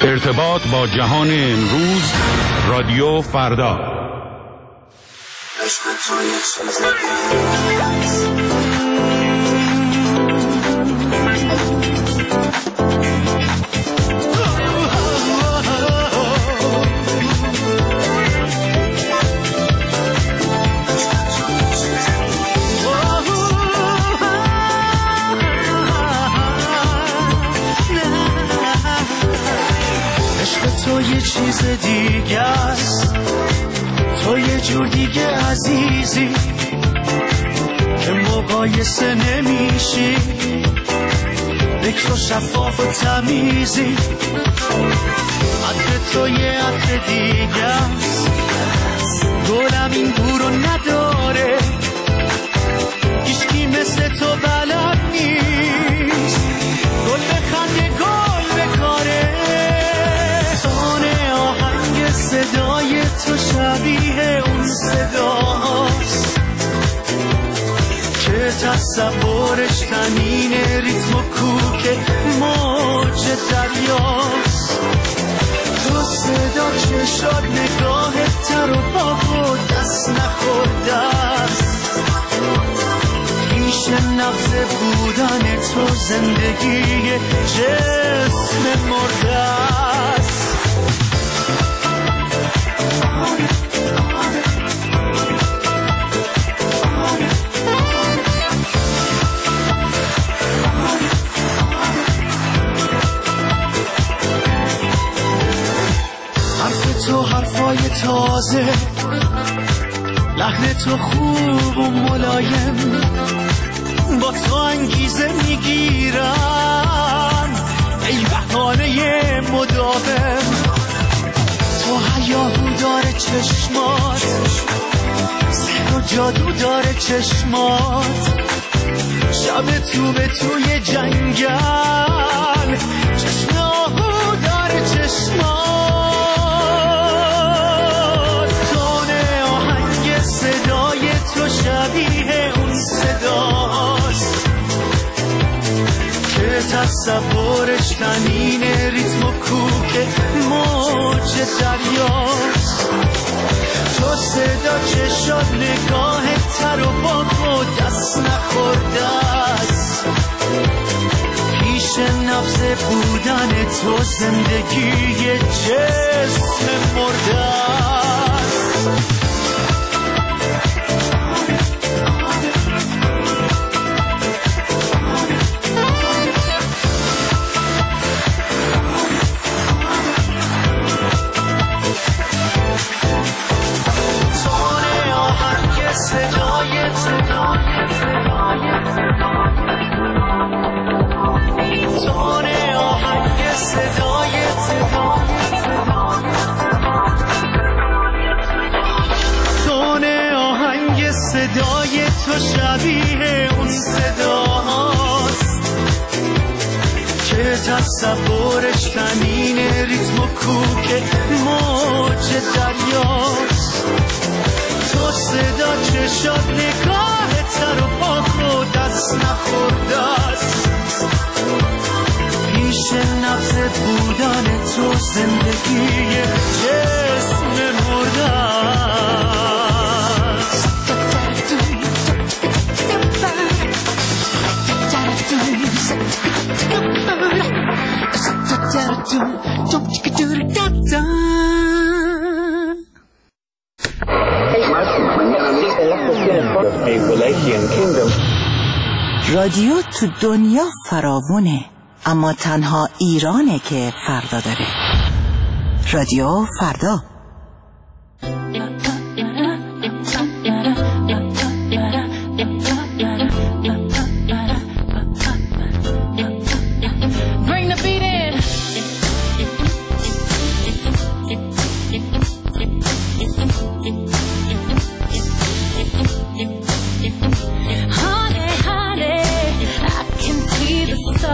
ارتباط با جهان امروز، رادیو فردا. تو یه چیز دیگه است، تو یه جور دیگه عزیزی که مقایسه نمیشی، بکر و شفاف و تمیزی. عطر تو یه عطر دیگه است، گلم این بورو نداره، هیچکی مثل تو بلد نیست، گل بخنده گل بکاره. صدای تو شبیه اون صداست که تصورش تنین ریتم و کوک موج دریاست. تو صدا چشات نگاه تر و پاک و دست نخورده است، پیش نبض بودن تو زندگی جسم مرده است. حرف تو حرفای تازه، لحن تو خوب و ملایم، با تو انگیزه میگیرن ای بهانه مداوم. تو هیاهو داره چشمات، سحر و جادو داره چشمات، شب تو به توی جنگل، چشم آهو داره چشمات. تون آهنگ صدای تو شبیه اون صداست که تصورش تنین ریتم و کوک موج دریاست. تو صدا چشات نگاه تر و پاک و دست نخورده است، پیش نبض بودن تو زندگی جسم مرده است. صدای تو شبیه اون صداست که تصورش تنین ریتم و کوک موج دریاست. تو صدا چشات نگاه تر و پاک و دست نخورده است، پیش نبض بودن تو زندگی جسم مرده است. رادیو تو دنیا فراوونه، اما تنها ایرانه که فردا داره. رادیو فردا.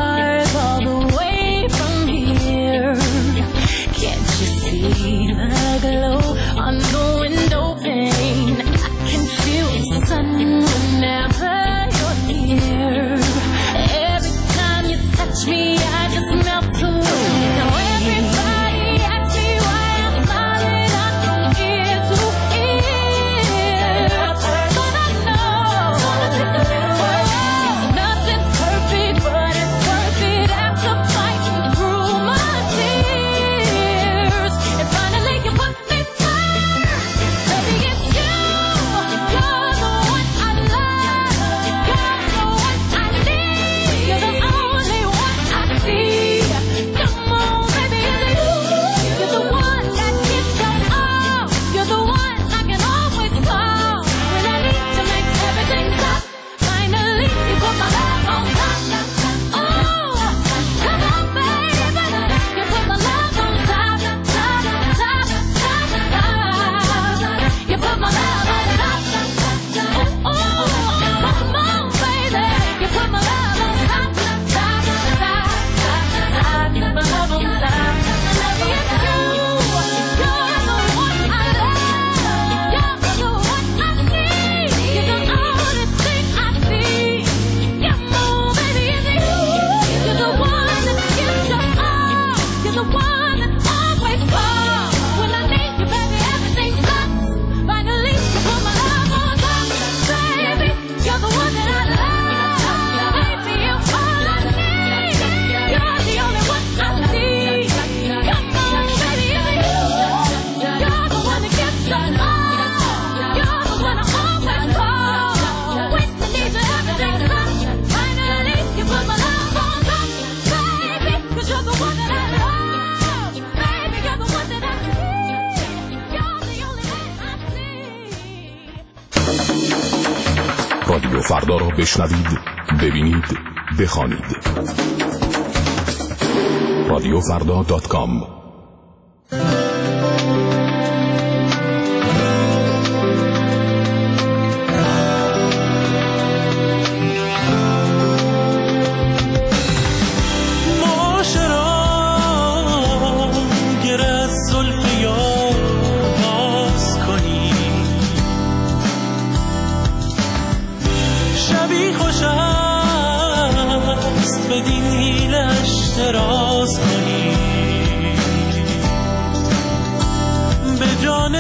Stars all the way from here. Can't you see that رادیو فردا را بشنوید، ببینید، بخوانید. radiofrda.com. راز کنی به جان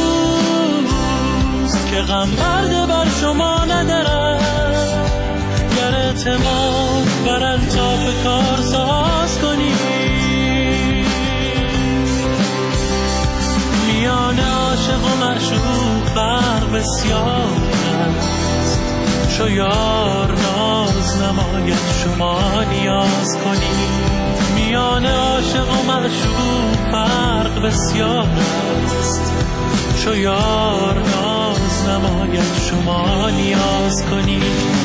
دوست که غم برده بر شما ندارد، گر اعتماد بر الطاف کار ساز کنی. میان عاشق و معشوق فرق بسیار است، چو یار ناز نماید شما نیاز کنی. میان عاشق و معشوق فرق بسیار است، چو یار ناز نماید شما نیاز کنی.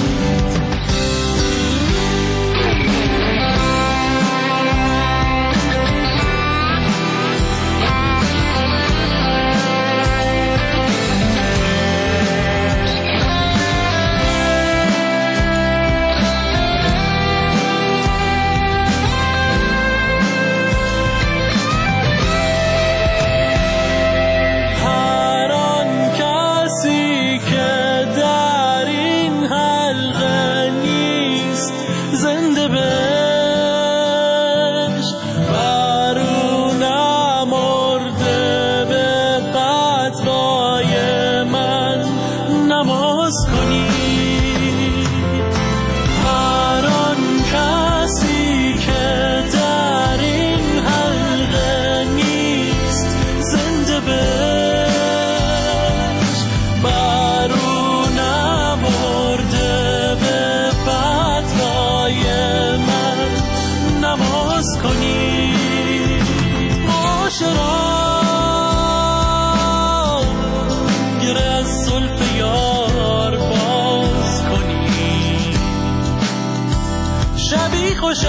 خوش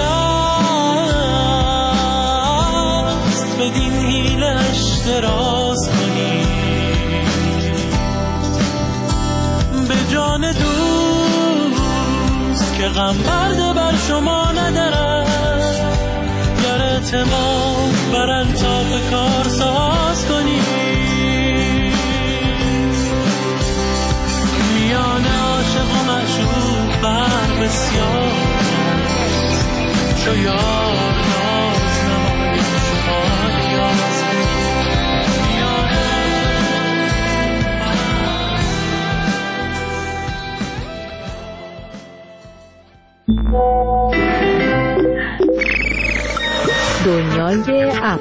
است بدین حیلش دراز کنی، به جان دوست که غم برده بر شما ندارد، گر اعتماد بر الطاف کار ساز کنی. میان عاشق و معشوق فرق بسیار چو یار ناز نماید شما نیاز دنیای اپ.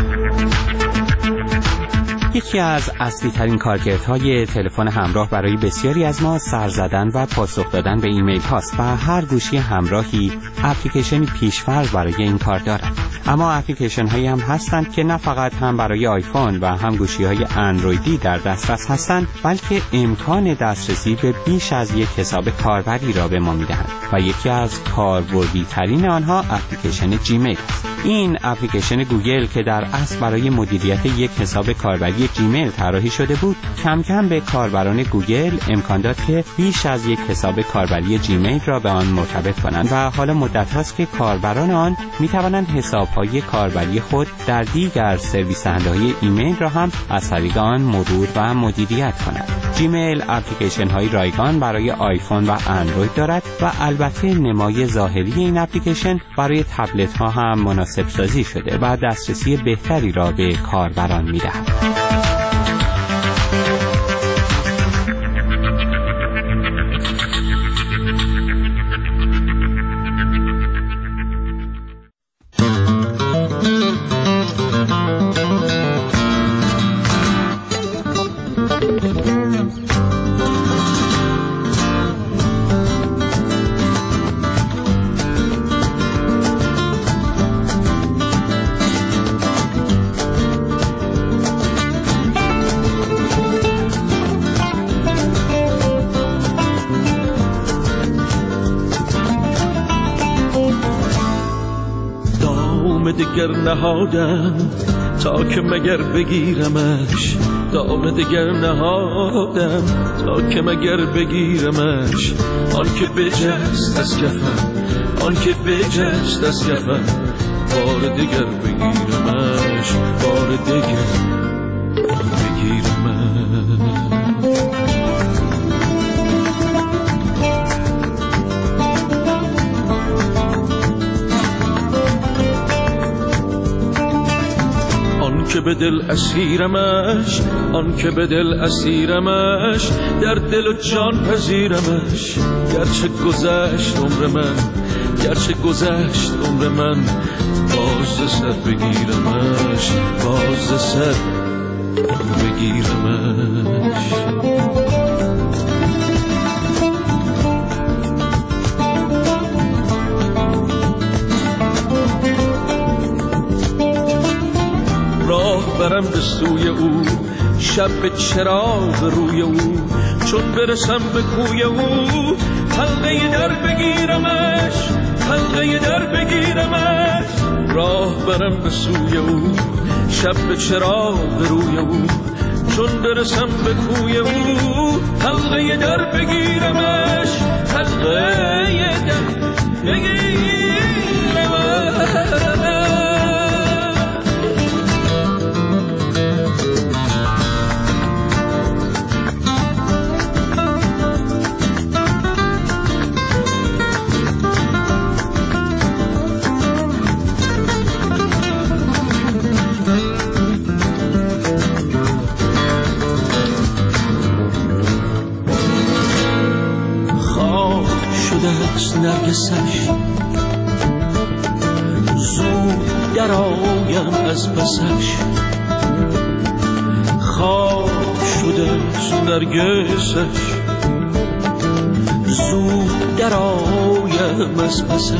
یکی از اصلی ترین کارکردهای تلفن همراه برای بسیاری از ما سر زدن و پاسخ دادن به ایمیل هاست و هر گوشی همراهی اپلیکیشنی پیش‌فرض برای این کار دارد. اما اپلیکیشن هایی هم هستند که نه فقط هم برای آیفون و هم گوشی های اندرویدی در دسترس هستند، بلکه امکان دسترسی به بیش از یک حساب کاربری را به ما میدهند و یکی از کاربردی ترین آنها اپلیکیشن جیمیل است. این اپلیکیشن گوگل که در اصل برای مدیریت یک حساب کاربری جیمیل طراحی شده بود، کم کم به کاربران گوگل امکان داد که بیش از یک حساب کاربری جیمیل را به آن مرتبط کنند و حالا مدت هاست که کاربران آن می توانند حساب‌های کاربری خود در دیگر سرویس دهنده‌های ایمیل را هم از طریق آن مرور و مدیریت کنند. جیمیل اپلیکیشن‌های رایگان برای آیفون و اندروید دارد و البته نمای ظاهری این اپلیکیشن برای تبلت‌ها هم مناسب سازی شده و دسترسی بهتری را به کاربران می‌دهد. دگر نهادم تا که مگر بگیرمش، دام دگر نهادم تا که مگر بگیرمش. آن که بجست از کفم، آن که بجست از کفم، بار دگر بگیرمش، بار دگر بگیرمش. آن که به دل اسیرمش، آن که به دل اسیرمش، در دل و جان پذیرمش. گرچه گذشت عمر من، گرچه گذشت عمر من، باز سر بگیرمش، باز سر بگیرمش. راه برم به سوی او، شب به چراغ روی او، چون برسم به کوی او، حلقه در بگیرمش، حلقه در بگیرمش. راه برم به سوی او، شب به چراغ روی او، چون برسم به کوی او، حلقه در بگیرمش، حلقه در بگیرمش. نرگسش زود در آیم از پسش، خواب شده نرگسش زود در آیم از پسش.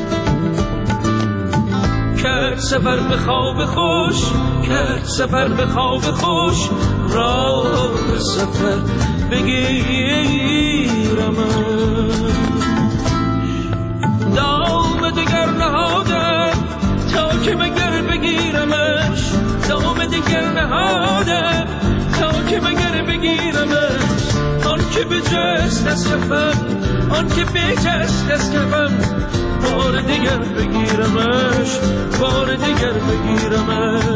کرد سفر به خواب خوش، کرد سفر به خواب خوش، راه سفر بگیرمش. دام دگر نهادم تا که مگر بگیرمش، دام دگر نهادم تا که مگر بگیرمش. آن که بجست از کفم، آن که بجست از کفم، بار دگر بگیرمش، بار دگر بگیرمش.